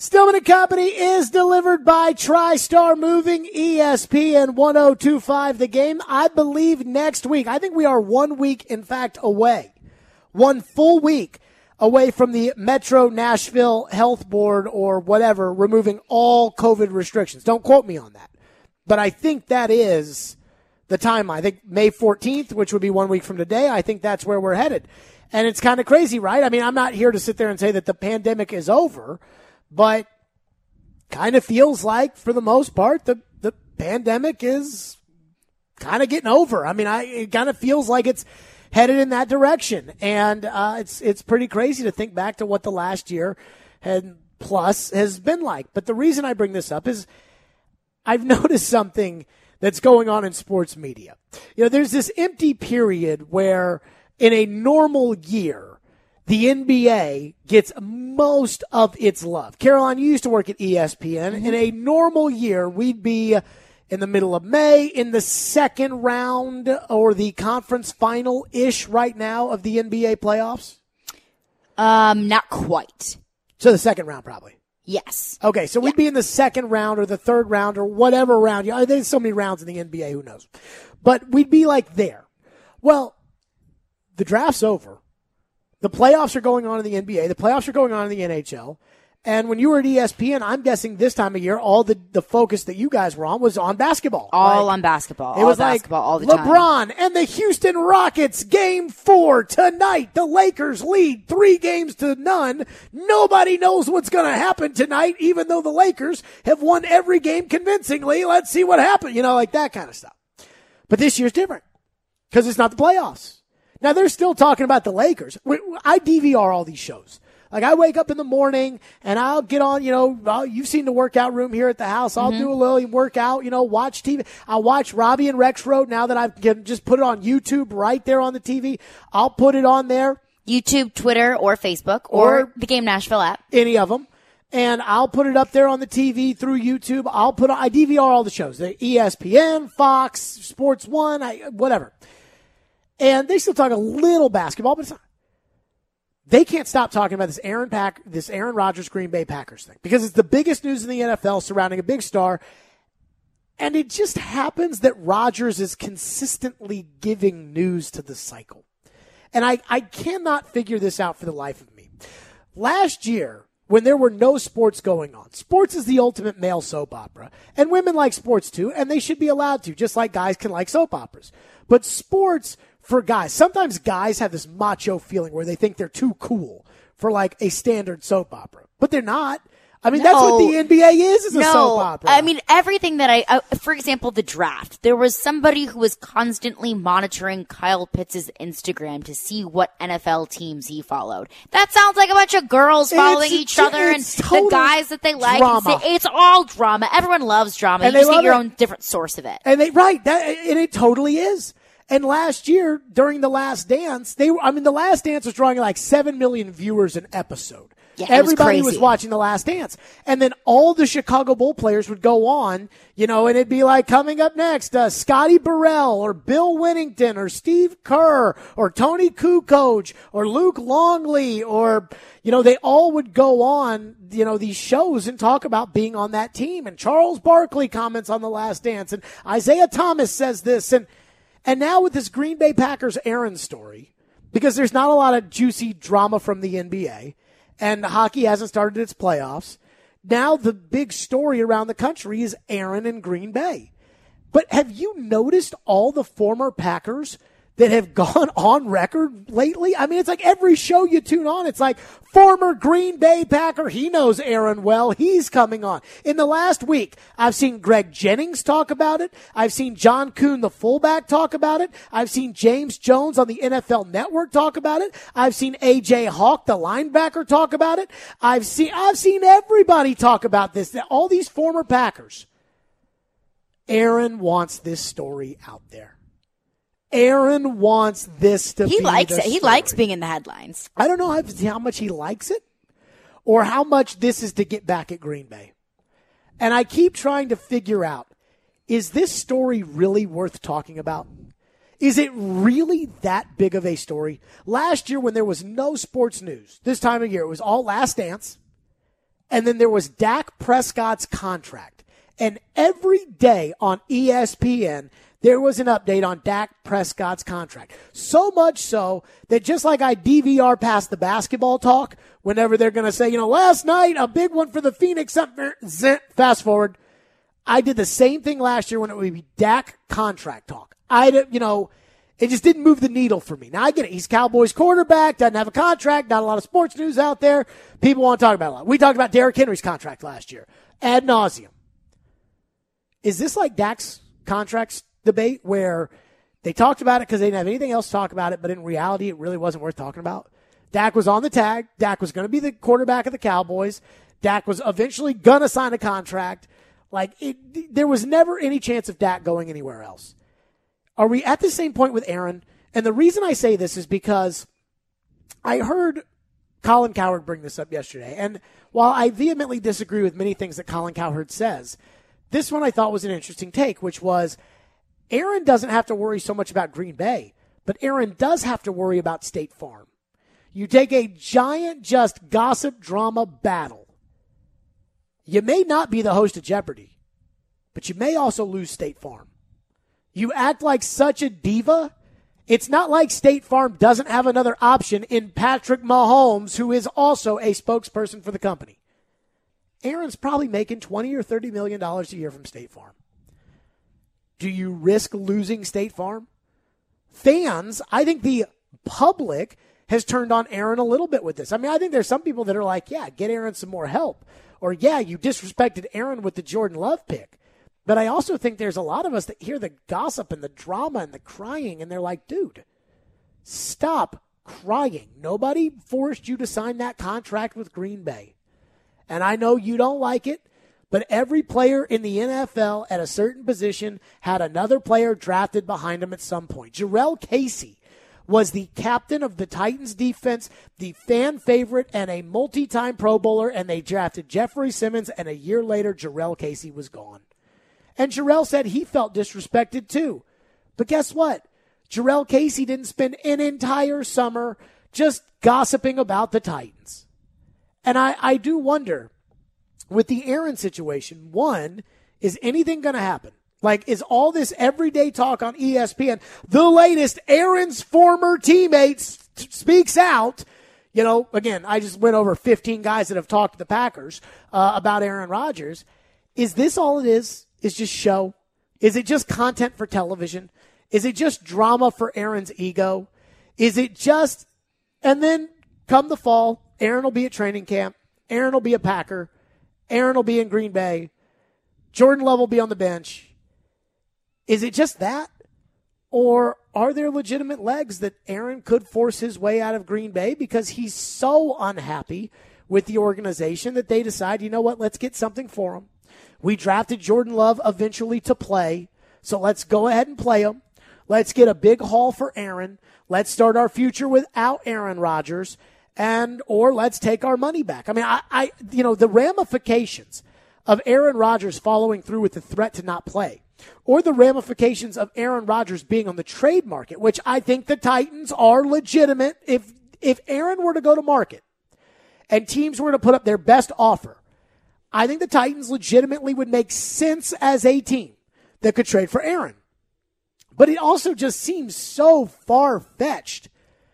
Stillman & Company is delivered by TriStar Moving, ESPN 102.5 The Game. I believe next week, I think we are 1 week, in fact, away. 1 full week away from the Metro Nashville Health Board or whatever removing all COVID restrictions. Don't quote me on that. But I think that is the timeline. I think May 14th, which would be 1 week from today, I think that's where we're headed. And it's kind of crazy, right? I mean, I'm not here to sit there and say that the pandemic is over, but kind of feels like, for the most part, the pandemic is kind of getting over. I mean, it kind of feels like it's headed in that direction. And it's pretty crazy to think back to what the last year and plus has been like. But the reason I bring this up is I've noticed something that's going on in sports media. You know, there's this empty period where in a normal year, the NBA gets most of its love. Caroline, you used to work at ESPN. Mm-hmm. In a normal year, we'd be in the middle of May, in the second round or the conference final-ish right now of the NBA playoffs? Not quite. So the second round, probably. Yes. Okay, so we'd be in the second round or the third round or whatever round. There's so many rounds in the NBA, who knows? But we'd be like there. Well, the draft's over. The playoffs are going on in the NBA. The playoffs are going on in the NHL. And when you were at ESPN, I'm guessing this time of year, all the focus that you guys were on was on basketball. All on basketball. It was basketball like all the time. LeBron and the Houston Rockets, Game 4 tonight. The Lakers lead 3-0. Nobody knows what's going to happen tonight, even though the Lakers have won every game convincingly. Let's see what happens. Like that kind of stuff. But this year's different because it's not the playoffs. Now, they're still talking about the Lakers. I DVR all these shows. Like, I wake up in the morning, and I'll get on, you've seen the workout room here at the house. I'll do a little workout, watch TV. I'll watch Robbie and Rexroad now that I've just put it on YouTube right there on the TV. I'll put it on there. YouTube, Twitter, or Facebook, or the Game Nashville app. Any of them. And I'll put it up there on the TV through YouTube. I DVR all the shows. The ESPN, Fox, Sports One, whatever. And they still talk a little basketball, but it's not. They can't stop talking about this Aaron Rodgers Green Bay Packers thing because it's the biggest news in the NFL surrounding a big star. And it just happens that Rodgers is consistently giving news to the cycle. And I cannot figure this out for the life of me. Last year, when there were no sports going on, sports is the ultimate male soap opera. And women like sports too, and they should be allowed to, just like guys can like soap operas. But sports, for guys, sometimes guys have this macho feeling where they think they're too cool for like a standard soap opera, but they're not. I mean, that's what the NBA is a soap opera. I mean, everything that for example, the draft, there was somebody who was constantly monitoring Kyle Pitts' Instagram to see what NFL teams he followed. That sounds like a bunch of girls following each other and the guys that they like. Drama. It's all drama. Everyone loves drama. And you just get your own different source of it. And and it totally is. And last year, during The Last Dance, The Last Dance was drawing like 7 million viewers an episode. Yeah, everybody was watching The Last Dance. And then all the Chicago Bull players would go on, and it'd be like coming up next, Scotty Burrell or Bill Winnington or Steve Kerr or Tony Kukoc or Luke Longley or, they all would go on, these shows and talk about being on that team. And Charles Barkley comments on The Last Dance and Isaiah Thomas says this. And now with this Green Bay Packers Aaron story, because there's not a lot of juicy drama from the NBA, and hockey hasn't started its playoffs, now the big story around the country is Aaron and Green Bay. But have you noticed all the former Packers that have gone on record lately? I mean, it's like every show you tune on, it's like former Green Bay Packer. He knows Aaron well. He's coming on. In the last week, I've seen Greg Jennings talk about it. I've seen John Kuhn, the fullback, talk about it. I've seen James Jones on the NFL Network talk about it. I've seen A.J. Hawk, the linebacker, talk about it. I've seen everybody talk about this. All these former Packers. Aaron wants this story out there. Aaron wants this to be He likes it. Story. He likes being in the headlines. I don't know how much he likes it or how much this is to get back at Green Bay. And I keep trying to figure out, is this story really worth talking about? Is it really that big of a story? Last year when there was no sports news, this time of year, it was all Last Dance And then there was Dak Prescott's contract. And every day on ESPN, there was an update on Dak Prescott's contract. So much so that just like I DVR past the basketball talk, whenever they're going to say, last night, a big one for the Phoenix, fast forward. I did the same thing last year when it would be Dak contract talk. It just didn't move the needle for me. Now, I get it. He's Cowboys quarterback, doesn't have a contract, not a lot of sports news out there. People want to talk about it a lot. We talked about Derrick Henry's contract last year, ad nauseum. Is this like Dak's contracts debate where they talked about it because they didn't have anything else to talk about it, but in reality, it really wasn't worth talking about? Dak was on the tag. Dak was going to be the quarterback of the Cowboys. Dak was eventually going to sign a contract. There was never any chance of Dak going anywhere else. Are we at the same point with Aaron? And the reason I say this is because I heard Colin Cowherd bring this up yesterday. And while I vehemently disagree with many things that Colin Cowherd says, this one I thought was an interesting take, which was Aaron doesn't have to worry so much about Green Bay, but Aaron does have to worry about State Farm. You take a giant just gossip drama battle. You may not be the host of Jeopardy, but you may also lose State Farm. You act like such a diva. It's not like State Farm doesn't have another option in Patrick Mahomes, who is also a spokesperson for the company. Aaron's probably making $20 or $30 million a year from State Farm. Do you risk losing State Farm? Fans, I think the public has turned on Aaron a little bit with this. I mean, I think there's some people that are like, yeah, get Aaron some more help. Or, yeah, you disrespected Aaron with the Jordan Love pick. But I also think there's a lot of us that hear the gossip and the drama and the crying, and they're like, dude, stop crying. Nobody forced you to sign that contract with Green Bay. And I know you don't like it, but every player in the NFL at a certain position had another player drafted behind him at some point. Jurrell Casey was the captain of the Titans defense, the fan favorite, and a multi-time Pro Bowler, and they drafted Jeffrey Simmons, and a year later, Jurrell Casey was gone. And Jurrell said he felt disrespected too. But guess what? Jurrell Casey didn't spend an entire summer just gossiping about the Titans. And I do wonder, with the Aaron situation, one, is anything going to happen? Is all this everyday talk on ESPN, the latest, Aaron's former teammates speaks out. Again, I just went over 15 guys that have talked to the Packers about Aaron Rodgers. Is this all it is? Is just show? Is it just content for television? Is it just drama for Aaron's ego? Is it just, and then come the fall, Aaron will be at training camp. Aaron will be a Packer. Aaron will be in Green Bay. Jordan Love will be on the bench. Is it just that? Or are there legitimate legs that Aaron could force his way out of Green Bay because he's so unhappy with the organization that they decide, you know what, let's get something for him. We drafted Jordan Love eventually to play, so let's go ahead and play him. Let's get a big haul for Aaron. Let's start our future without Aaron Rodgers, or let's take our money back. I mean, the ramifications of Aaron Rodgers following through with the threat to not play, or the ramifications of Aaron Rodgers being on the trade market, which I think the Titans are legitimate. If Aaron were to go to market and teams were to put up their best offer, I think the Titans legitimately would make sense as a team that could trade for Aaron. But it also just seems so far-fetched.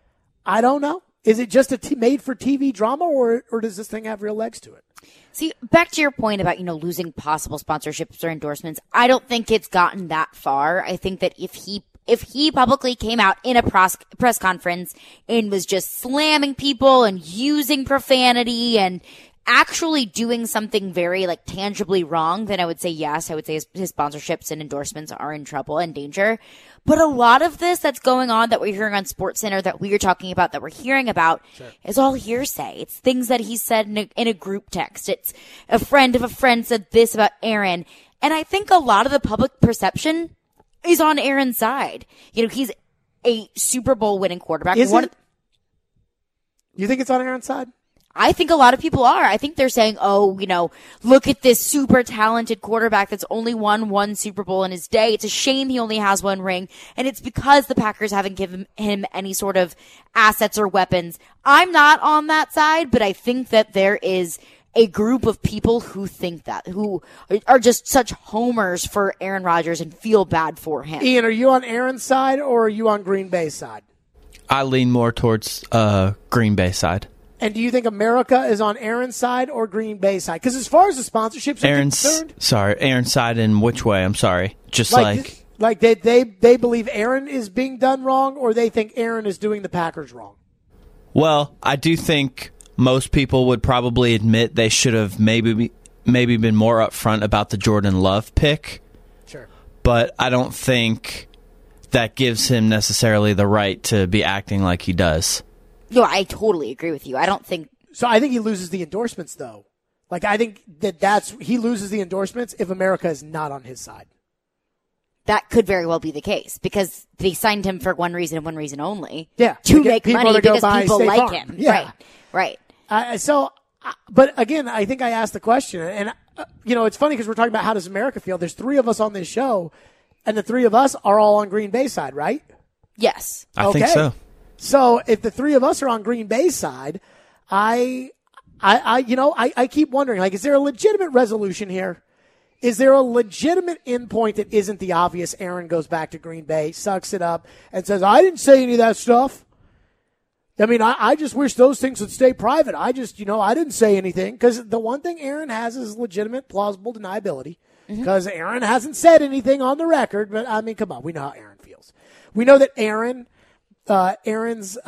I don't know. Is it just a made-for-TV drama, or does this thing have real legs to it? See, back to your point about, losing possible sponsorships or endorsements, I don't think it's gotten that far. I think that if he publicly came out in a press conference and was just slamming people and using profanity and actually doing something very tangibly wrong, then I would say yes. I would say his sponsorships and endorsements are in trouble and danger. But a lot of this that's going on that we're hearing on SportsCenter, that we are talking about, that we're hearing about, is all hearsay. It's things that he said in a group text. It's a friend of a friend said this about Aaron. And I think a lot of the public perception is on Aaron's side. He's a Super Bowl winning quarterback. Is it? You think it's on Aaron's side? I think a lot of people are. I think they're saying, look at this super talented quarterback that's only won one Super Bowl in his day. It's a shame he only has one ring. And it's because the Packers haven't given him any sort of assets or weapons. I'm not on that side, but I think that there is a group of people who think that, who are just such homers for Aaron Rodgers and feel bad for him. Ian, are you on Aaron's side or are you on Green Bay's side? I lean more towards Green Bay side. And do you think America is on Aaron's side or Green Bay's side? Because as far as the sponsorships are concerned... Aaron's side in which way? I'm sorry. Just like they believe Aaron is being done wrong, or they think Aaron is doing the Packers wrong? Well, I do think most people would probably admit they should have maybe been more upfront about the Jordan Love pick. Sure. But I don't think that gives him necessarily the right to be acting like he does. No, I totally agree with you. I don't think... So I think he loses the endorsements, though. Like, I think he loses the endorsements if America is not on his side. That could very well be the case, because they signed him for one reason and one reason only. Yeah. To make money because people like Farm. him. Yeah. Right. But again, I think I asked the question, and, it's funny because we're talking about how does America feel. There's three of us on this show, and the three of us are all on Green Bay side, right? Yes. I think so. So if the three of us are on Green Bay's side, I keep wondering, like, is there a legitimate resolution here? Is there a legitimate endpoint that isn't the obvious? Aaron goes back to Green Bay, sucks it up, and says, I didn't say any of that stuff. I mean, I just wish those things would stay private. I didn't say anything. Because the one thing Aaron has is legitimate, plausible deniability. Because Aaron hasn't said anything on the record. But, I mean, come on. We know how Aaron feels. We know that Aaron's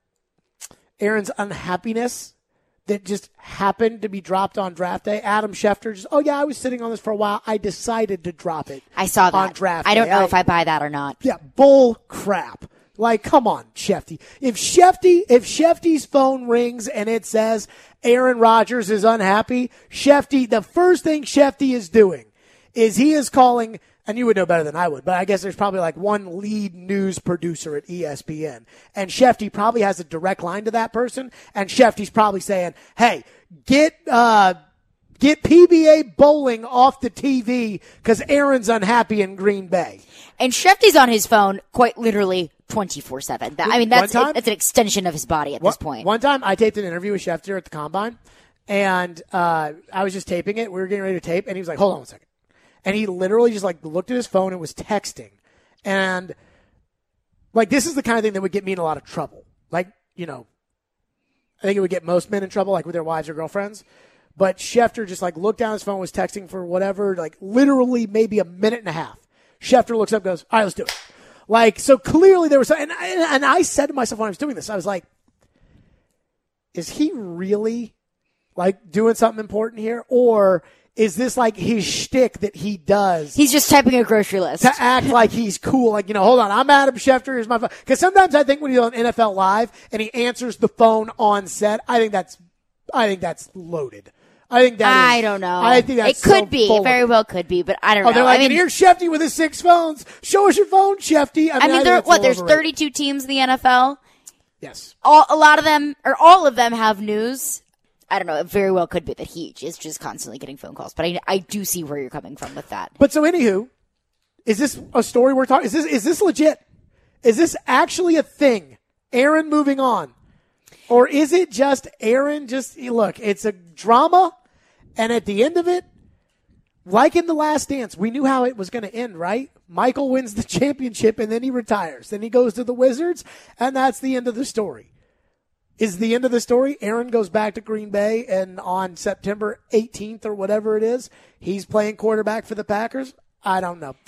unhappiness that just happened to be dropped on draft day. Adam Schefter just, I was sitting on this for a while. I decided to drop it. I saw that on draft day. I don't know if I buy that or not. Yeah, bull crap. Like, come on, Shefty. If Shefty's phone rings and it says Aaron Rodgers is unhappy, the first thing Shefty is doing is he is calling, and you would know better than I would, but I guess there's probably like one lead news producer at ESPN. And Shefty probably has a direct line to that person, and Shefty's probably saying, hey, get PBA bowling off the TV because Aaron's unhappy in Green Bay. And Shefty's on his phone quite literally 24/7. I mean, that's an extension of his body at this point. One time I taped an interview with Schefter at the Combine, and I was just taping it. We were getting ready to tape, and he was like, hold on 1 second. And he literally just like looked at his phone and was texting. And like, this is the kind of thing that would get me in a lot of trouble. Like, I think it would get most men in trouble, like with their wives or girlfriends. But Schefter just like looked down his phone, was texting for whatever, like literally maybe a minute and a half. Schefter looks up, goes, all right, let's do it. Like, so clearly there was, and I said to myself when I was doing this, I was like, is he really like doing something important here? Or is this like his shtick that he does? He's just typing a grocery list. To act like he's cool. Like, hold on, I'm Adam Schefter, here's my phone. Because sometimes I think when he's on NFL Live and he answers the phone on set, I think that's loaded. I don't know. I think that's it could be. It very well could be, but I don't know. They're like, here's Shefty with his 6 phones. Show us your phone, Shefty. I mean, there's 32 teams in the NFL. Yes. A lot of them, or all of them have news. I don't know. It very well could be that he is just constantly getting phone calls, but I do see where you're coming from with that. But so anywho, is this a story we're talking? Is this legit? Is this actually a thing? Aaron moving on. Or is it just Aaron look, it's a drama, and at the end of it, like in The Last Dance, we knew how it was going to end, right? Michael wins the championship, and then he retires. Then he goes to the Wizards, and that's the end of the story. Is the end of the story Aaron goes back to Green Bay, and on September 18th or whatever it is, he's playing quarterback for the Packers? I don't know.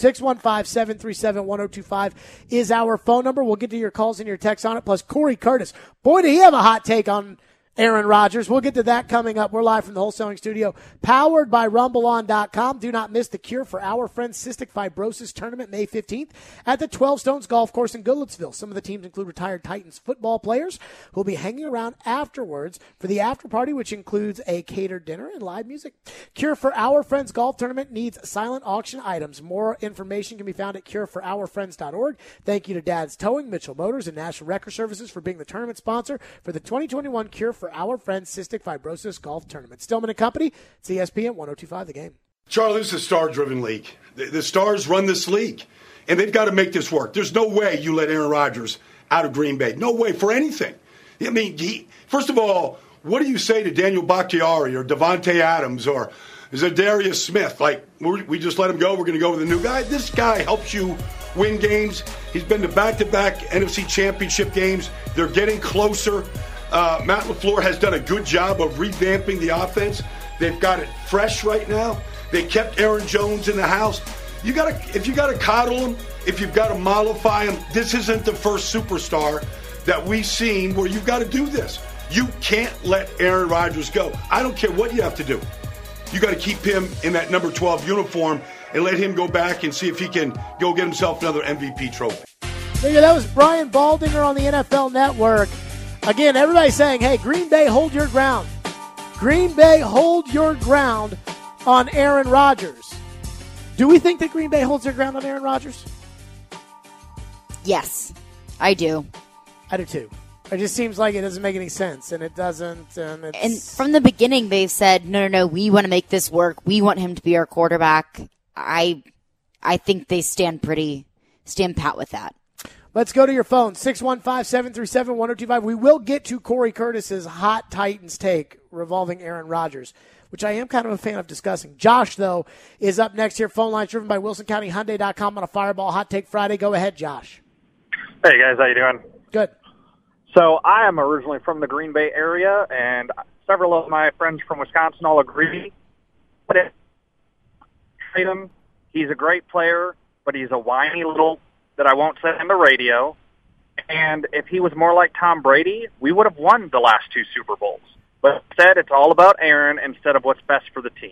615-737-1025 is our phone number. We'll get to your calls and your texts on it. Plus, Corey Curtis. Boy, did he have a hot take on Aaron Rodgers. We'll get to that coming up. We're live from the wholesaling studio, powered by RumbleOn.com. Do not miss the Cure for Our Friends Cystic Fibrosis Tournament May 15th at the 12 Stones Golf Course in Goodlettsville. Some of the teams include retired Titans football players who will be hanging around afterwards for the after party, which includes a catered dinner and live music. Cure for Our Friends Golf Tournament needs silent auction items. More information can be found at cureforourfriends.org. Thank you to Dad's Towing, Mitchell Motors, and National Record Services for being the tournament sponsor for the 2021 Cure for Our Friends Cystic Fibrosis Golf Tournament. Stillman & Company, it's ESPN 102.5 The Game. Charlie, this is a star-driven league. The stars run this league, and they've got to make this work. There's no way you let Aaron Rodgers out of Green Bay. No way for anything. I mean, first of all, what do you say to Daniel Bakhtiari or Devontae Adams or Zadarius Smith? Like, we just let him go. We're going to go with a new guy. This guy helps you win games. He's been to back-to-back NFC championship games. They're getting closer. Matt LaFleur has done a good job of revamping the offense. They've got it fresh right now. They kept Aaron Jones in the house. If you gotta coddle him, if you've got to mollify him, this isn't the first superstar that we've seen where you've got to do this. You can't let Aaron Rodgers go. I don't care what you have to do. You got to keep him in that number 12 uniform and let him go back and see if he can go get himself another MVP trophy. That was Brian Baldinger on the NFL Network. Again, everybody's saying, hey, Green Bay, hold your ground. Green Bay, hold your ground on Aaron Rodgers. Do we think that Green Bay holds their ground on Aaron Rodgers? Yes, I do. I do too. It just seems like it doesn't make any sense, and it doesn't. And from the beginning, they've said, no, we want to make this work. We want him to be our quarterback. I think they stand pat with that. Let's go to your phone, 615-737-1025. We will get to Corey Curtis's hot Titans take revolving Aaron Rodgers, which I am kind of a fan of discussing. Josh, though, is up next here. Phone lines driven by WilsonCountyHyundai.com on a Fireball Hot Take Friday. Go ahead, Josh. Hey, guys. How you doing? Good. So I am originally from the Green Bay area, and several of my friends from Wisconsin all agree. He's a great player, but he's a whiny little that I won't say on the radio. And if he was more like Tom Brady, we would have won the last 2 Super Bowls. But instead, it's all about Aaron instead of what's best for the team.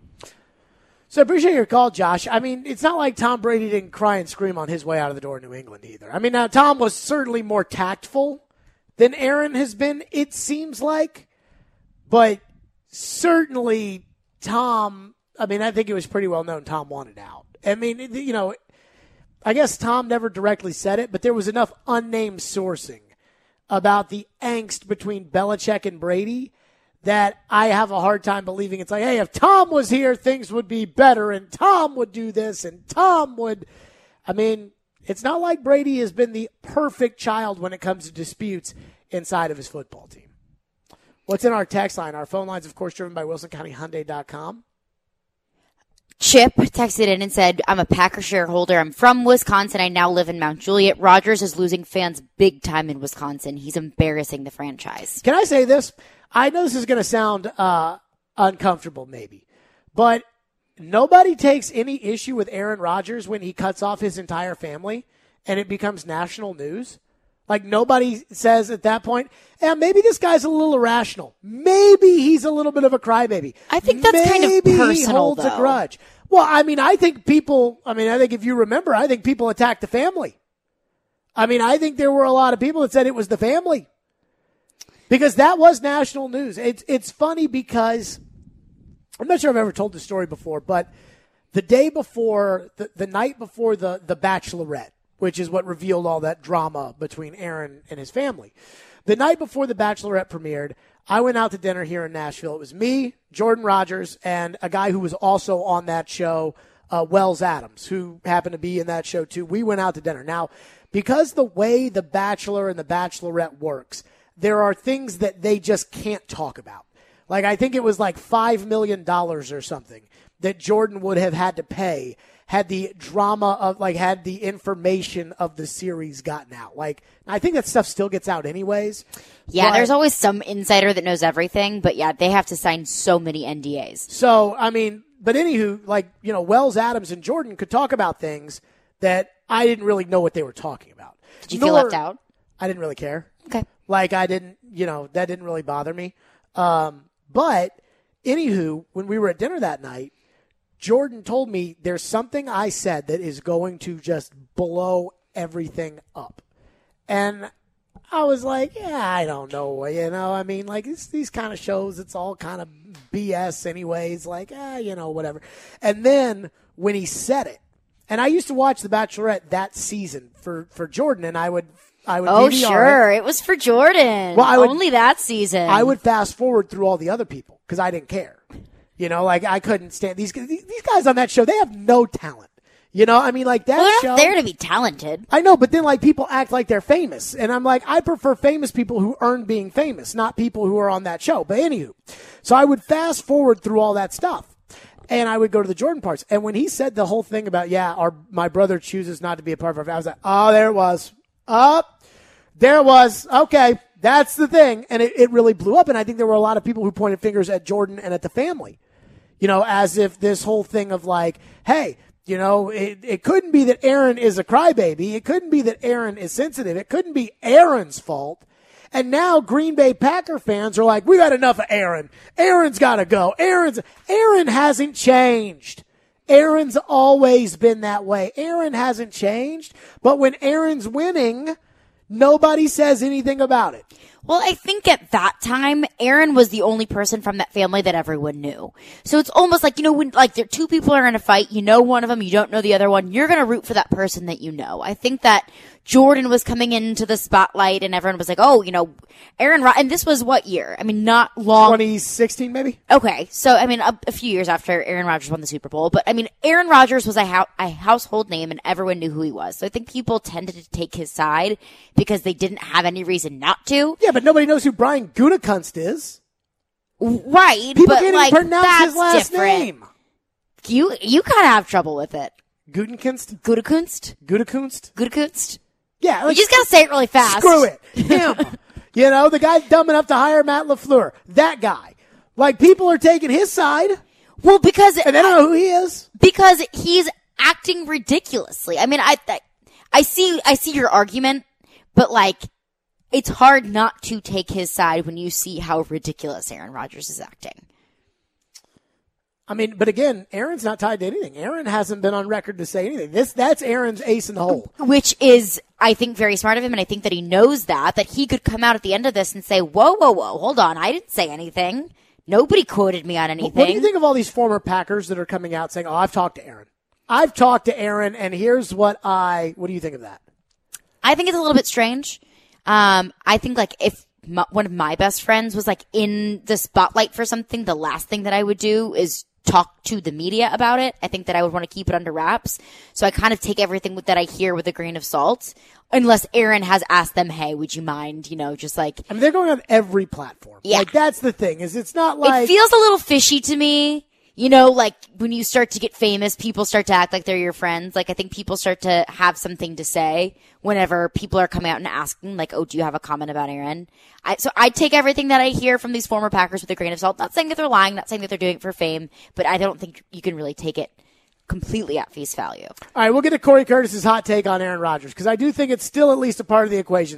So I appreciate your call, Josh. I mean, it's not like Tom Brady didn't cry and scream on his way out of the door in New England either. I mean, now Tom was certainly more tactful than Aaron has been, it seems like. But certainly Tom, I mean, I think it was pretty well known Tom wanted out. I mean, you know, I guess Tom never directly said it, but there was enough unnamed sourcing about the angst between Belichick and Brady that I have a hard time believing it's like, hey, if Tom was here, things would be better, and Tom would do this, and Tom would. I mean, it's not like Brady has been the perfect child when it comes to disputes inside of his football team. What's in our text line? Our phone line's, of course, driven by WilsonCountyHyundai.com. Chip texted in and said, I'm a Packer shareholder. I'm from Wisconsin. I now live in Mount Juliet. Rodgers is losing fans big time in Wisconsin. He's embarrassing the franchise. Can I say this? I know this is going to sound uncomfortable maybe, but nobody takes any issue with Aaron Rodgers when he cuts off his entire family and it becomes national news. Like, nobody says at that point, maybe this guy's a little irrational. Maybe he's a little bit of a crybaby. I think that's kind of personal, he holds though. A grudge. Well, I mean, I think if you remember, I think people attacked the family. I mean, I think there were a lot of people that said it was the family. Because that was national news. It's funny because, I'm not sure I've ever told this story before, but the day before, the night before the Bachelorette, which is what revealed all that drama between Aaron and his family. The night before the Bachelorette premiered, I went out to dinner here in Nashville. It was me, Jordan Rodgers, and a guy who was also on that show, Wells Adams, who happened to be in that show too. We went out to dinner. Now, because the way The Bachelor and The Bachelorette works, there are things that they just can't talk about. Like, I think it was like $5 million or something that Jordan would have had to pay had the drama of, like, had the information of the series gotten out. Like, I think that stuff still gets out anyways. Yeah, there's always some insider that knows everything, but yeah, they have to sign so many NDAs. So, I mean, but anywho, like, you know, Wells, Adams, and Jordan could talk about things that I didn't really know what they were talking about. Did you feel left out? I didn't really care. Okay. Like, I didn't, you know, that didn't really bother me. But anywho, when we were at dinner that night, Jordan told me there's something I said that is going to just blow everything up. And I was like, yeah, I don't know. You know, I mean, like, it's these kind of shows, it's all kind of BS anyways. Like, you know, whatever. And then when he said it, and I used to watch The Bachelorette that season for Jordan, and I would oh, DVR sure. It was for Jordan. Well, only that season. I would fast forward through all the other people because I didn't care. You know, like, I couldn't stand these guys on that show. They have no talent. You know, I mean, like that Well, they're show. not there to be talented. I know, but then like people act like they're famous. And I'm like, I prefer famous people who earn being famous, not people who are on that show. But anywho, so I would fast forward through all that stuff. And I would go to the Jordan parts. And when he said the whole thing about, my brother chooses not to be a part of our family, I was like, oh, there it was. There it was. Okay, that's the thing. And it really blew up. And I think there were a lot of people who pointed fingers at Jordan and at the family. You know, as if this whole thing of like, hey, you know, it couldn't be that Aaron is a crybaby. It couldn't be that Aaron is sensitive. It couldn't be Aaron's fault. And now Green Bay Packer fans are like, we've had enough of Aaron. Aaron's got to go. Aaron hasn't changed. Aaron's always been that way. Aaron hasn't changed. But when Aaron's winning, nobody says anything about it. Well, I think at that time, Aaron was the only person from that family that everyone knew. So it's almost like, you know, when like there two people are in a fight, you know one of them, you don't know the other one, you're going to root for that person that you know. I think that Jordan was coming into the spotlight and everyone was like, oh, you know, and this was what year? I mean, not long. 2016 maybe? Okay. So, I mean, a few years after Aaron Rodgers won the Super Bowl. But, I mean, Aaron Rodgers was a household name and everyone knew who he was. So I think people tended to take his side because they didn't have any reason not to. Yeah, but nobody knows who Brian Gutekunst is. Right. People but, can't like, even pronounce that's his last different. name. You kind of have trouble with it. Gutekunst? Gutekunst? Yeah. You just gotta say it really fast. Screw it. Him. You know, the guy dumb enough to hire Matt LaFleur. That guy. Like, people are taking his side. Well, because... And they don't know who he is. Because he's acting ridiculously. I mean, I see your argument, but like, it's hard not to take his side when you see how ridiculous Aaron Rodgers is acting. I mean, but again, Aaron's not tied to anything. Aaron hasn't been on record to say anything. That's Aaron's ace in the hole. Which is, I think, very smart of him, and I think that he knows that he could come out at the end of this and say, whoa, hold on, I didn't say anything. Nobody quoted me on anything. What do you think of all these former Packers that are coming out saying, oh, I've talked to Aaron. And here's what do you think of that? I think it's a little bit strange. I think like if one of my best friends was like in the spotlight for something, the last thing that I would do is talk to the media about it. I think that I would want to keep it under wraps. So I kind of take everything that I hear with a grain of salt, unless Aaron has asked them, hey, would you mind, you know, just like. I mean, they're going on every platform. Yeah. Like, that's the thing, is it's not like. It feels a little fishy to me. You know, like when you start to get famous, people start to act like they're your friends. Like I think people start to have something to say whenever people are coming out and asking, like, oh, do you have a comment about Aaron? So I take everything that I hear from these former Packers with a grain of salt. Not saying that they're lying, not saying that they're doing it for fame, but I don't think you can really take it completely at face value. All right, we'll get to Corey Curtis's hot take on Aaron Rodgers, because I do think it's still at least a part of the equation.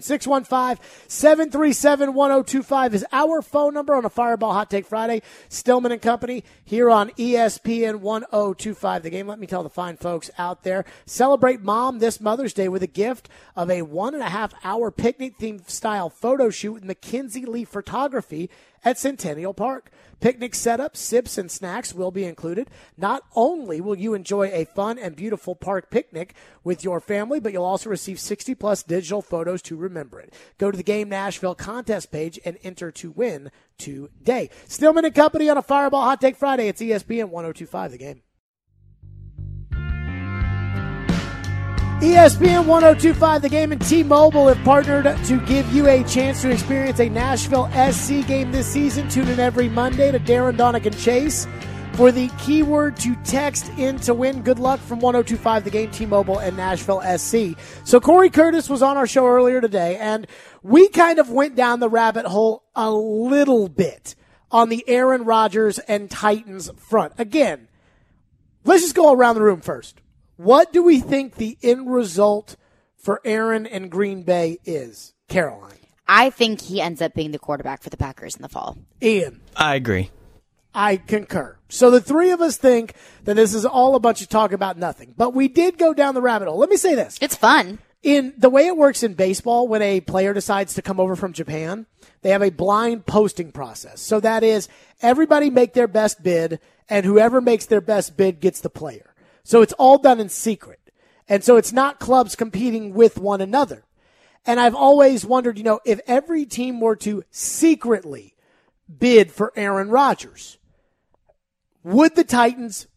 615-737-1025 is our phone number on a Fireball Hot Take Friday. Stillman and Company here on ESPN 1025. The Game. Let me tell the fine folks out there, celebrate Mom this Mother's Day with a gift of a 1.5-hour picnic-themed style photo shoot with McKinsey Lee Photography at Centennial Park. Picnic setup, sips, and snacks will be included. Not only will you enjoy a fun and beautiful park picnic with your family, but you'll also receive 60-plus digital photos to remember it. Go to the Game Nashville contest page and enter to win today. Stillman and Company on a Fireball Hot Take Friday. It's ESPN 1025, The Game. ESPN 1025, The Game, and T-Mobile have partnered to give you a chance to experience a Nashville SC game this season. Tune in every Monday to Darren, Donick, and Chase for the keyword to text in to win. Good luck from 1025, The Game, T-Mobile, and Nashville SC. So Corey Curtis was on our show earlier today, and we kind of went down the rabbit hole a little bit on the Aaron Rodgers and Titans front. Again, let's just go around the room first. What do we think the end result for Aaron and Green Bay is, Caroline? I think he ends up being the quarterback for the Packers in the fall. Ian? I agree. I concur. So the three of us think that this is all a bunch of talk about nothing. But we did go down the rabbit hole. Let me say this. It's fun. In the way it works in baseball, when a player decides to come over from Japan, they have a blind posting process. So that is, everybody make their best bid, and whoever makes their best bid gets the player. So it's all done in secret. And so it's not clubs competing with one another. And I've always wondered, if every team were to secretly bid for Aaron Rodgers, would the Titans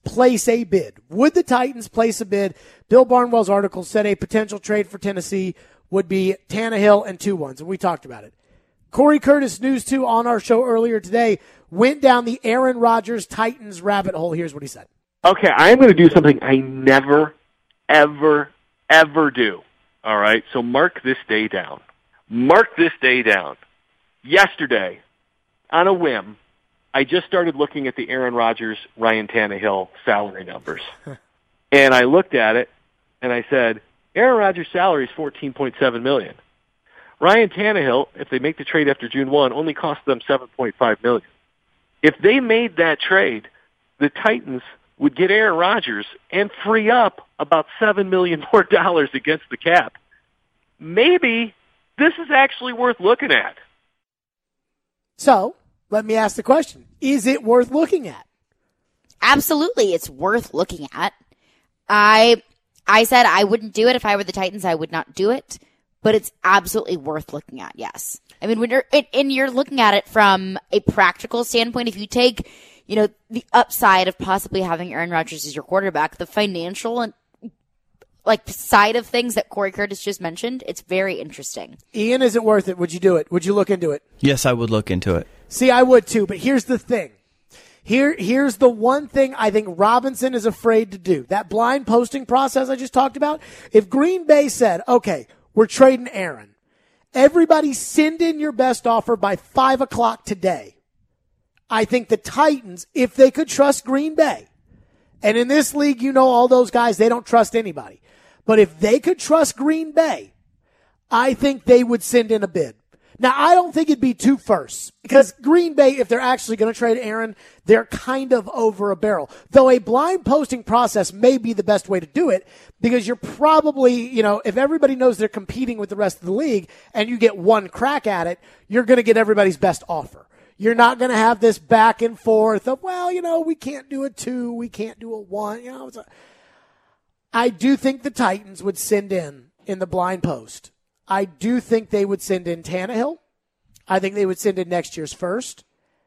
place a bid? Would the Titans place a bid? Bill Barnwell's article said a potential trade for Tennessee would be Tannehill and 2-1s, and we talked about it. Corey Curtis, News 2, on our show earlier today, went down the Aaron Rodgers Titans rabbit hole. Here's what he said. Okay, I am going to do something I never, ever, ever do. All right, so mark this day down. Mark this day down. Yesterday, on a whim, I just started looking at the Aaron Rodgers, Ryan Tannehill salary numbers. And I looked at it, and I said, Aaron Rodgers' salary is $14.7 million. Ryan Tannehill, if they make the trade after June 1, only cost them $7.5 million. If they made that trade, the Titans would get Aaron Rodgers and free up about $7 million more against the cap. Maybe this is actually worth looking at. So, let me ask the question. Is it worth looking at? Absolutely, it's worth looking at. I said I wouldn't do it if I were the Titans. I would not do it, but it's absolutely worth looking at. Yes, I mean when you're looking at it from a practical standpoint, if you take the upside of possibly having Aaron Rodgers as your quarterback, the financial and side of things that Corey Curtis just mentioned, it's very interesting. Ian, is it worth it? Would you do it? Would you look into it? Yes, I would look into it. See, I would too, but here's the thing. Here's the one thing I think Robinson is afraid to do. That blind posting process I just talked about. If Green Bay said, okay, we're trading Aaron, everybody send in your best offer by 5 o'clock today. I think the Titans, if they could trust Green Bay, and in this league, all those guys, they don't trust anybody. But if they could trust Green Bay, I think they would send in a bid. Now, I don't think it'd be 2 firsts because Green Bay, if they're actually going to trade Aaron, they're kind of over a barrel. Though a blind posting process may be the best way to do it because you're probably, if everybody knows they're competing with the rest of the league and you get one crack at it, you're going to get everybody's best offer. You're not going to have this back and forth of, we can't do a 2, we can't do a 1. I do think the Titans would send in the blind post. I do think they would send in Tannehill. I think they would send in next year's first.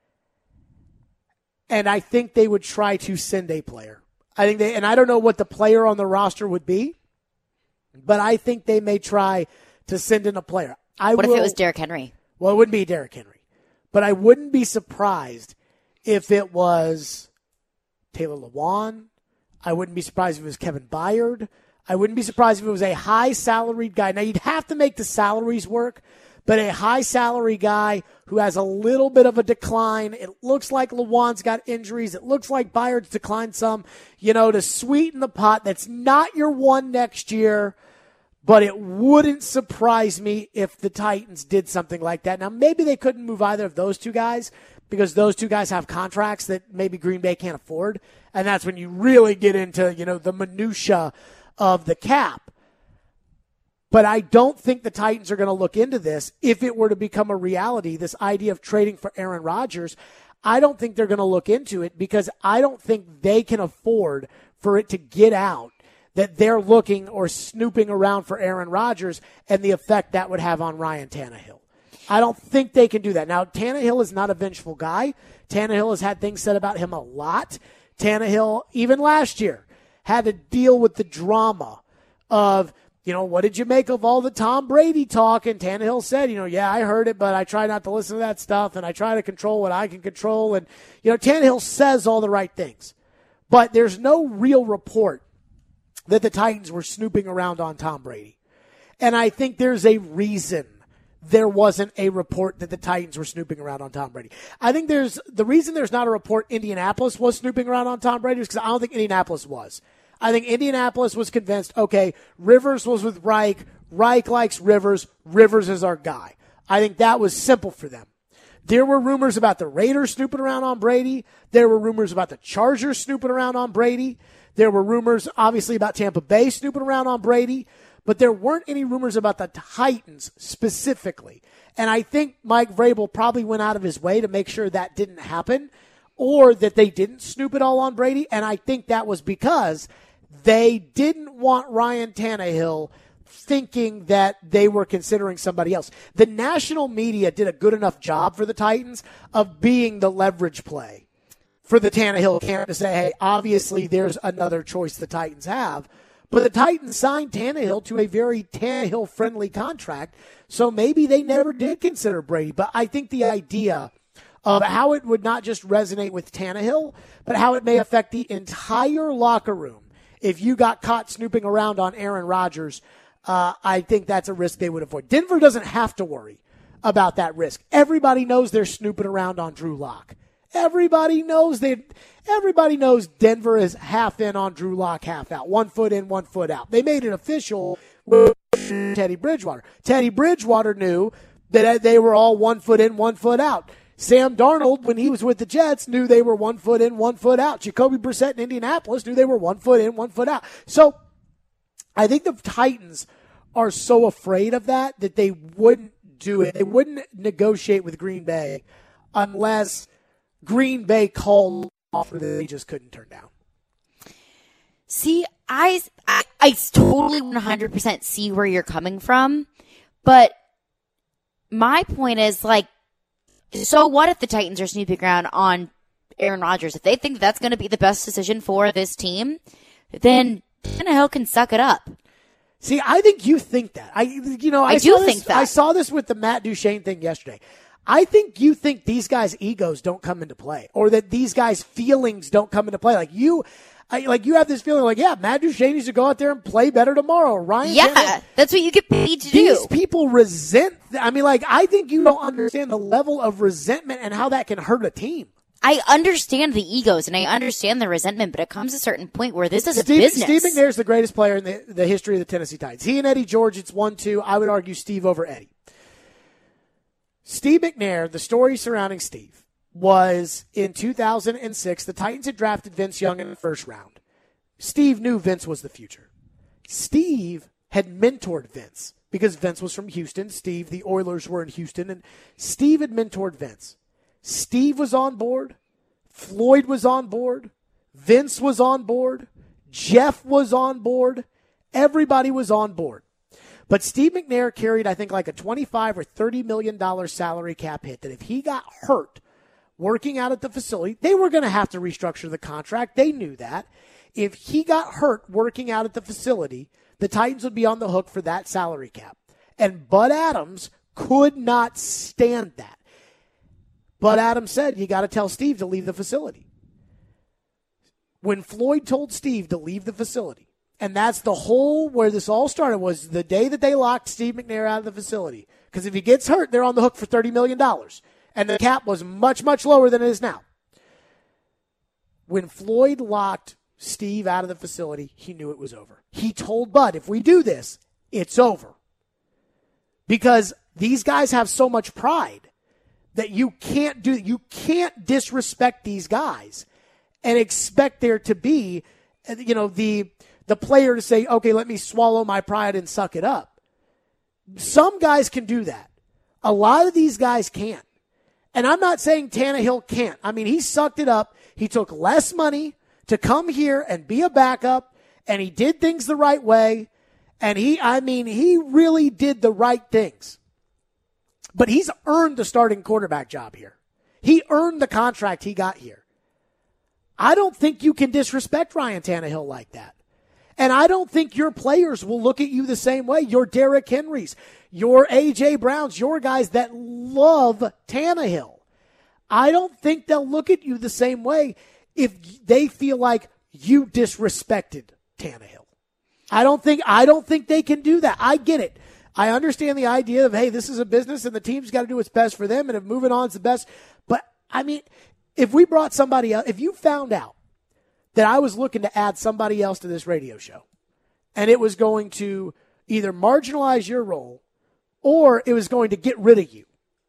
And I think they would try to send a player. And I don't know what the player on the roster would be, but I think they may try to send in a player. What if it was Derrick Henry? Well, it wouldn't be Derrick Henry. But I wouldn't be surprised if it was Taylor Lewan. I wouldn't be surprised if it was Kevin Byard. I wouldn't be surprised if it was a high-salaried guy. Now, you'd have to make the salaries work, but a high-salary guy who has a little bit of a decline. It looks like Lewan's got injuries. It looks like Byard's declined some, to sweeten the pot. That's not your one next year, but it wouldn't surprise me if the Titans did something like that. Now, maybe they couldn't move either of those two guys because those two guys have contracts that maybe Green Bay can't afford, and that's when you really get into, the minutia of the cap. But I don't think the Titans are going to look into this if it were to become a reality, this idea of trading for Aaron Rodgers. I don't think they're going to look into it because I don't think they can afford for it to get out that they're looking or snooping around for Aaron Rodgers and the effect that would have on Ryan Tannehill. I don't think they can do that. Now, Tannehill is not a vengeful guy. Tannehill has had things said about him a lot. Tannehill, even last year, had to deal with the drama of, what did you make of all the Tom Brady talk? And Tannehill said, yeah, I heard it, but I try not to listen to that stuff, and I try to control what I can control. And, Tannehill says all the right things. But there's no real report that the Titans were snooping around on Tom Brady. And I think there's a reason there wasn't a report that the Titans were snooping around on Tom Brady. I think the reason there's not a report Indianapolis was snooping around on Tom Brady is because I don't think Indianapolis was. I think Indianapolis was convinced, okay, Rivers was with Reich. Reich likes Rivers. Rivers is our guy. I think that was simple for them. There were rumors about the Raiders snooping around on Brady. There were rumors about the Chargers snooping around on Brady. There were rumors, obviously, about Tampa Bay snooping around on Brady. But there weren't any rumors about the Titans specifically. And I think Mike Vrabel probably went out of his way to make sure that didn't happen or that they didn't snoop it all on Brady. And I think that was because they didn't want Ryan Tannehill thinking that they were considering somebody else. The national media did a good enough job for the Titans of being the leverage play for the Tannehill camp to say, hey, obviously there's another choice the Titans have. But the Titans signed Tannehill to a very Tannehill-friendly contract, so maybe they never did consider Brady. But I think the idea of how it would not just resonate with Tannehill, but how it may affect the entire locker room if you got caught snooping around on Aaron Rodgers, I think that's a risk they would avoid. Denver doesn't have to worry about that risk. Everybody knows they're snooping around on Drew Lock. Everybody knows Denver is half in on Drew Lock, half out. 1 foot in, 1 foot out. They made it official with Teddy Bridgewater. Teddy Bridgewater knew that they were all 1 foot in, 1 foot out. Sam Darnold, when he was with the Jets, knew they were 1 foot in, 1 foot out. Jacoby Brissett in Indianapolis knew they were 1 foot in, 1 foot out. So I think the Titans are so afraid of that they wouldn't do it. They wouldn't negotiate with Green Bay unless Green Bay called offer that they just couldn't turn down. See, I totally 100% see where you're coming from, but my point is, like, so what if the Titans are snooping around on Aaron Rodgers? If they think that's going to be the best decision for this team, then Tannehill can suck it up. See, I think you think that. I think that. I saw this with the Matt Duchene thing yesterday. I think you think these guys' egos don't come into play, or that these guys' feelings don't come into play. Like you have this feeling like, yeah, Matt Duchene needs to go out there and play better tomorrow. Ryan, yeah, that's what you get paid to do. These people resent. I think you don't understand the level of resentment and how that can hurt a team. I understand the egos and I understand the resentment, but it comes to a certain point where this is a business. Steve McNair is the greatest player in the history of the Tennessee Titans. He and Eddie George, it's 1-2. I would argue Steve over Eddie. Steve McNair, the story surrounding Steve was in 2006, the Titans had drafted Vince Young in the first round. Steve knew Vince was the future. Steve had mentored Vince because Vince was from Houston. The Oilers were in Houston, and Steve had mentored Vince. Steve was on board. Floyd was on board. Vince was on board. Jeff was on board. Everybody was on board. But Steve McNair carried, I think, like a $25 or $30 million salary cap hit that if he got hurt working out at the facility, they were going to have to restructure the contract. They knew that. If he got hurt working out at the facility, the Titans would be on the hook for that salary cap. And Bud Adams could not stand that. Bud Adams said, you got to tell Steve to leave the facility. When Floyd told Steve to leave the facility, and that's the whole where this all started, was the day that they locked Steve McNair out of the facility. Because if he gets hurt, they're on the hook for $30 million. And the cap was much, much lower than it is now. When Floyd locked Steve out of the facility, he knew it was over. He told Bud, if we do this, it's over. Because these guys have so much pride that you can't disrespect these guys and expect there to be, the player to say, okay, let me swallow my pride and suck it up. Some guys can do that. A lot of these guys can't. And I'm not saying Tannehill can't. I mean, he sucked it up. He took less money to come here and be a backup, and he did things the right way. And he really did the right things. But he's earned the starting quarterback job here. He earned the contract he got here. I don't think you can disrespect Ryan Tannehill like that. And I don't think your players will look at you the same way. Your Derrick Henrys, your A.J. Browns, your guys that love Tannehill. I don't think they'll look at you the same way if they feel like you disrespected Tannehill. I don't think they can do that. I get it. I understand the idea of, hey, this is a business and the team's got to do what's best for them, and if moving on is the best. But, I mean, if we brought somebody else, if you found out that I was looking to add somebody else to this radio show, and it was going to either marginalize your role or it was going to get rid of you,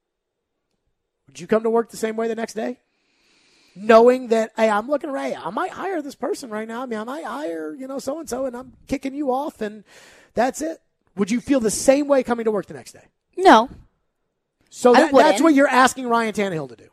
would you come to work the same way the next day? Knowing that, hey, I'm looking around, I might hire this person right now. I mean, I might hire, so-and-so, and I'm kicking you off, and that's it. Would you feel the same way coming to work the next day? No. So that's what you're asking Ryan Tannehill to do.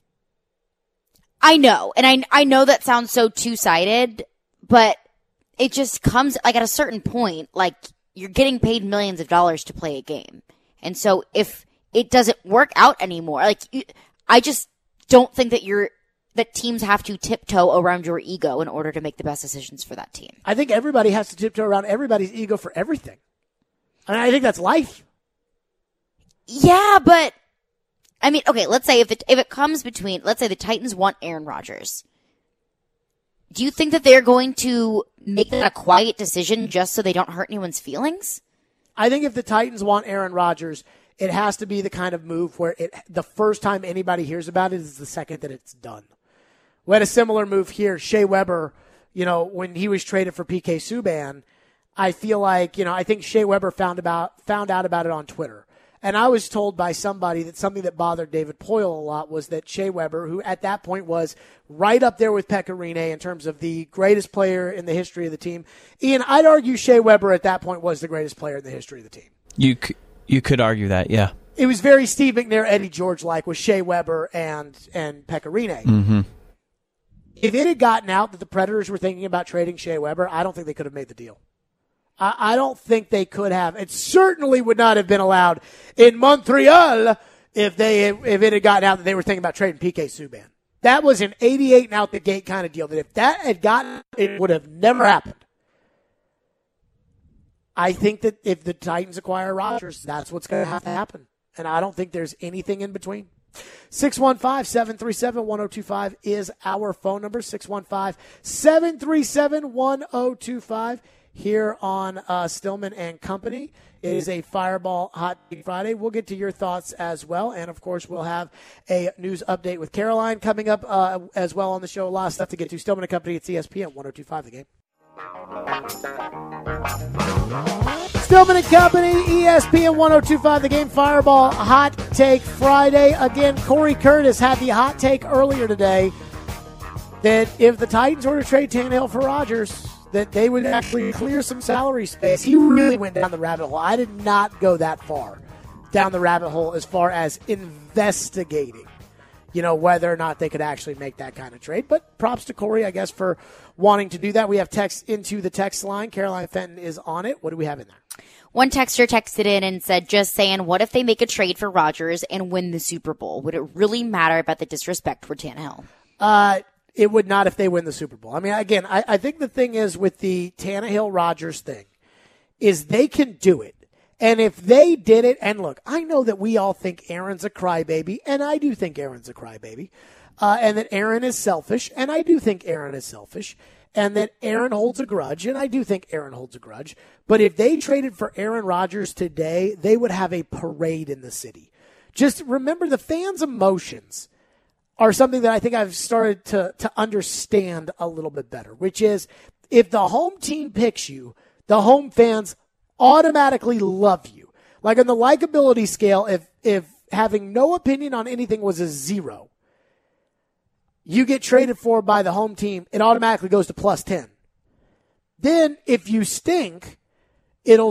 I know, and I know that sounds so two-sided, but it just comes, like, at a certain point, like, you're getting paid millions of dollars to play a game. And so if it doesn't work out anymore, like, I just don't think that that teams have to tiptoe around your ego in order to make the best decisions for that team. I think everybody has to tiptoe around everybody's ego for everything. And I think that's life. Yeah, but I mean, okay, let's say if it comes between, let's say the Titans want Aaron Rodgers. Do you think that they're going to make that a quiet decision just so they don't hurt anyone's feelings? I think if the Titans want Aaron Rodgers, it has to be the kind of move where the first time anybody hears about it is the second that it's done. We had a similar move here. Shea Weber, when he was traded for PK Subban, I feel like, I think Shea Weber found out about it on Twitter. And I was told by somebody that something that bothered David Poile a lot was that Shea Weber, who at that point was right up there with Pekka Rinne in terms of the greatest player in the history of the team. Ian, I'd argue Shea Weber at that point was the greatest player in the history of the team. You could argue that, yeah. It was very Steve McNair, Eddie George-like with Shea Weber and Pekka Rinne. Mm-hmm. If it had gotten out that the Predators were thinking about trading Shea Weber, I don't think they could have made the deal. I don't think they could have. It certainly would not have been allowed in Montreal if it had gotten out that they were thinking about trading PK Subban. That was an 88 and out the gate kind of deal that if that had gotten, it would have never happened. I think that if the Titans acquire Rodgers, that's what's going to have to happen. And I don't think there's anything in between. 615-737-1025 is our phone number. 615-737-1025 here on Stillman and Company. It is a Fireball Hot Take Friday. We'll get to your thoughts as well. And, of course, we'll have a news update with Caroline coming up as well on the show. A lot of stuff to get to. Stillman and Company, it's ESPN 102.5 The Game. Stillman and Company, ESPN 102.5 The Game. Fireball Hot Take Friday. Again, Corey Curtis had the hot take earlier today that if the Titans were to trade Tannehill for Rodgers, that they would actually clear some salary space. He really went down the rabbit hole. I did not go that far down the rabbit hole as far as investigating, whether or not they could actually make that kind of trade. But props to Corey, I guess, for wanting to do that. We have text into the text line. Caroline Fenton is on it. What do we have in there? One texter texted in and said, just saying, what if they make a trade for Rodgers and win the Super Bowl? Would it really matter about the disrespect for Tannehill? It would not if they win the Super Bowl. I mean, again, I think the thing is with the Tannehill-Rodgers thing is they can do it. And if they did it, and look, I know that we all think Aaron's a crybaby, and I do think Aaron's a crybaby, and that Aaron is selfish, and I do think Aaron is selfish, and that Aaron holds a grudge, and I do think Aaron holds a grudge. But if they traded for Aaron Rodgers today, they would have a parade in the city. Just remember the fans' emotions are something that I think I've started to understand a little bit better, which is if the home team picks you, the home fans automatically love you. Like on the likability scale, if having no opinion on anything was a 0, you get traded for by the home team, it automatically goes to +10. Then if you stink, it'll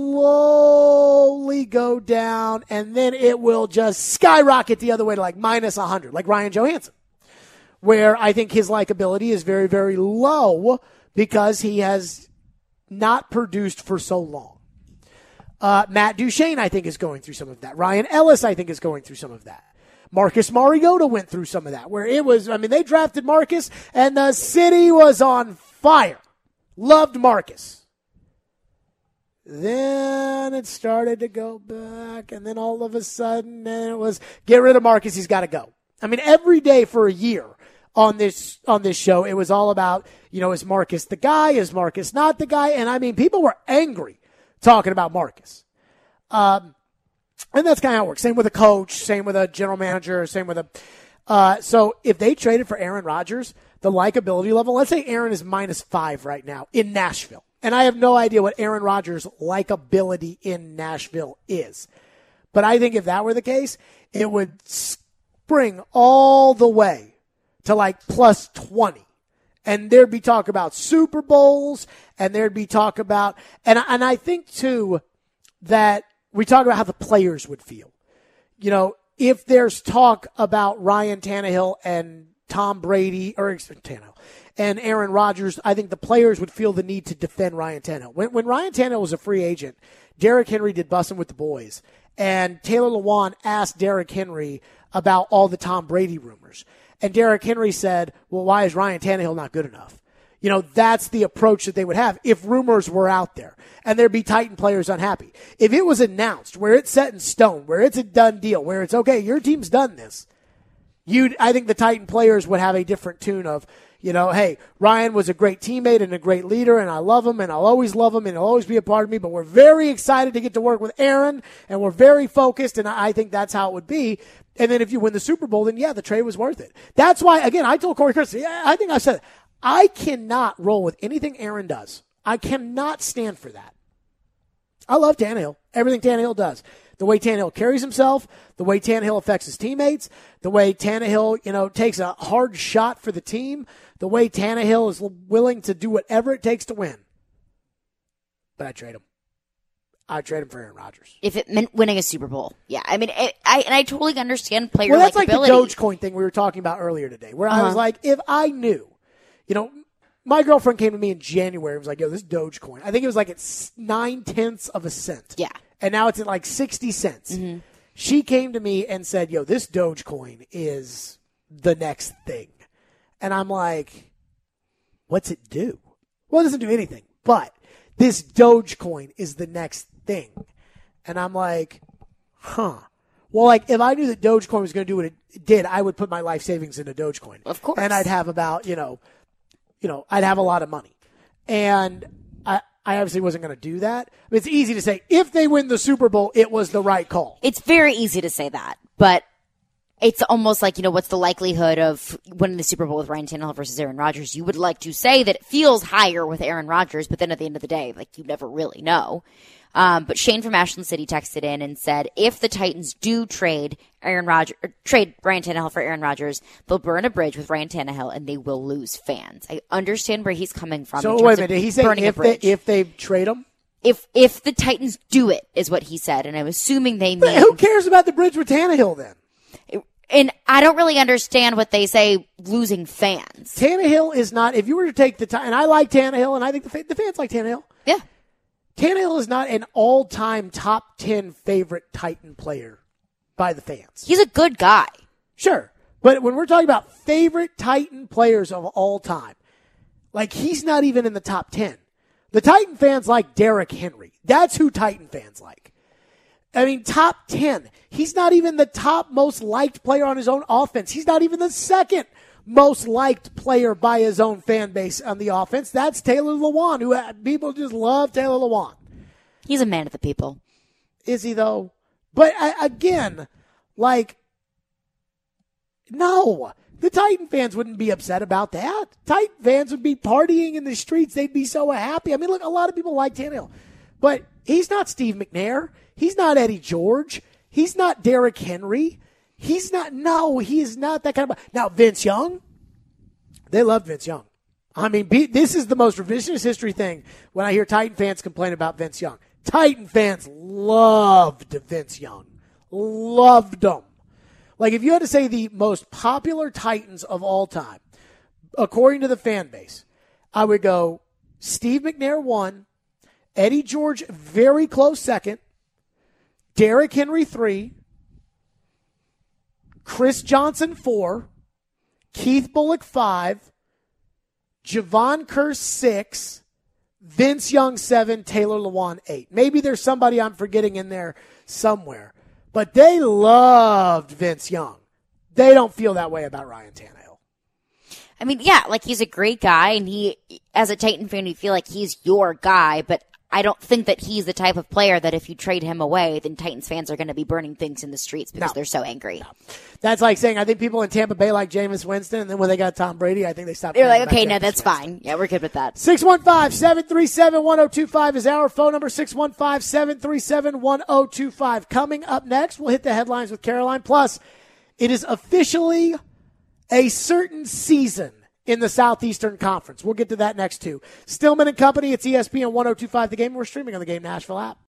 slowly go down, and then it will just skyrocket the other way to like -100, like Ryan Johansson, where I think his likability is very, very low because he has not produced for so long. Matt Duchene, I think, is going through some of that. Ryan Ellis, I think, is going through some of that. Marcus Mariota went through some of that, where it was, they drafted Marcus, and the city was on fire. Loved Marcus. Then it started to go back, and then all of a sudden, it was, get rid of Marcus, he's got to go. Every day for a year on this show, it was all about, is Marcus the guy? Is Marcus not the guy? And people were angry talking about Marcus. And that's kind of how it works. Same with a coach, same with a general manager, same with so if they traded for Aaron Rodgers, the likability level, let's say Aaron is -5 right now in Nashville. And I have no idea what Aaron Rodgers' likability in Nashville is. But I think if that were the case, it would spring all the way to like +20. And there'd be talk about Super Bowls, and there'd be talk about, and I think too that we talk about how the players would feel. If there's talk about Ryan Tannehill and Tom Brady, or Tannehill, and Aaron Rodgers, I think the players would feel the need to defend Ryan Tannehill. When Ryan Tannehill was a free agent, Derrick Henry did Bussin' with the Boys, and Taylor Lewan asked Derrick Henry about all the Tom Brady rumors. and Derrick Henry said, well, why is Ryan Tannehill not good enough? That's the approach that they would have if rumors were out there and there'd be Titan players unhappy. If it was announced, where it's set in stone, where it's a done deal, where it's okay, your team's done this, I think the Titan players would have a different tune of, hey, Ryan was a great teammate and a great leader, and I love him, and I'll always love him, and he'll always be a part of me, but we're very excited to get to work with Aaron, and we're very focused, and I think that's how it would be. And then if you win the Super Bowl, then yeah, the trade was worth it. That's why, again, I told Corey Curtis, I think I said it, I cannot roll with anything Aaron does. I cannot stand for that. I love Tannehill, everything Tannehill does. The way Tannehill carries himself, the way Tannehill affects his teammates, the way Tannehill, takes a hard shot for the team, the way Tannehill is willing to do whatever it takes to win. But I trade him. I trade him for Aaron Rodgers. If it meant winning a Super Bowl. Yeah. I mean, I totally understand player that's likability. Like the Dogecoin thing we were talking about earlier today, where I was like, if I knew, my girlfriend came to me in January and was like, yo, this Dogecoin, I think it was like it's 0.9 of a cent. Yeah. And now it's at like 60 cents. Mm-hmm. She came to me and said, yo, this Dogecoin is the next thing. And I'm like, what's it do? Well, it doesn't do anything, but this Dogecoin is the next thing. And I'm like, huh. Well, like if I knew that Dogecoin was going to do what it did, I would put my life savings into Dogecoin. Of course. And I'd have about, I'd have a lot of money. And I obviously wasn't going to do that. It's easy to say, if they win the Super Bowl, it was the right call. It's very easy to say that, but it's almost like, what's the likelihood of winning the Super Bowl with Ryan Tannehill versus Aaron Rodgers? You would like to say that it feels higher with Aaron Rodgers, but then at the end of the day, you never really know. But Shane from Ashland City texted in and said, if the Titans do trade Ryan Tannehill for Aaron Rodgers, they'll burn a bridge with Ryan Tannehill and they will lose fans. I understand where he's coming from. So wait a minute, did he say if they trade him? If the Titans do it, is what he said, and I'm assuming they mean. Who cares about the bridge with Tannehill then? And I don't really understand what they say, losing fans. Tannehill is not, if you were to take the time, and I like Tannehill, and I think the fans like Tannehill. Yeah. Tannehill is not an all-time top 10 favorite Titan player by the fans. He's a good guy. Sure. But when we're talking about favorite Titan players of all time, he's not even in the top 10. The Titan fans like Derrick Henry. That's who Titan fans like. I mean, top 10. He's not even the top most liked player on his own offense. He's not even the second most liked player by his own fan base on the offense. That's Taylor Lewan, who people just love Taylor Lewan. He's a man of the people. Is he, though? But again, no. The Titan fans wouldn't be upset about that. Titan fans would be partying in the streets. They'd be so happy. I mean, look, a lot of people like Tannehill. But he's not Steve McNair. He's not Eddie George. He's not Derrick Henry. He is not that kind of. Now, Vince Young, they love Vince Young. I mean, this is the most revisionist history thing when I hear Titan fans complain about Vince Young. Titan fans loved Vince Young. Loved him. If you had to say the most popular Titans of all time, according to the fan base, I would go Steve McNair 1, Eddie George very close second, Derrick Henry 3, Chris Johnson 4, Keith Bullock 5, Javon Curse 6, Vince Young 7, Taylor Lewan 8. Maybe there's somebody I'm forgetting in there somewhere. But they loved Vince Young. They don't feel that way about Ryan Tannehill. I mean, yeah, he's a great guy, and he, as a Titan fan, you feel like he's your guy, but I don't think that he's the type of player that if you trade him away, then Titans fans are going to be burning things in the streets because they're so angry. No. That's like saying, I think people in Tampa Bay like Jameis Winston, and then when they got Tom Brady, I think they stopped. They're like, okay, no, that's fine. Yeah, we're good with that. 615-737-1025 is our phone number, 615-737-1025. Coming up next, we'll hit the headlines with Caroline. Plus, it is officially a certain season in the Southeastern Conference. We'll get to that next, too. Stillman and Company, it's ESPN 1025 The Game. We're streaming on the Game Nashville app.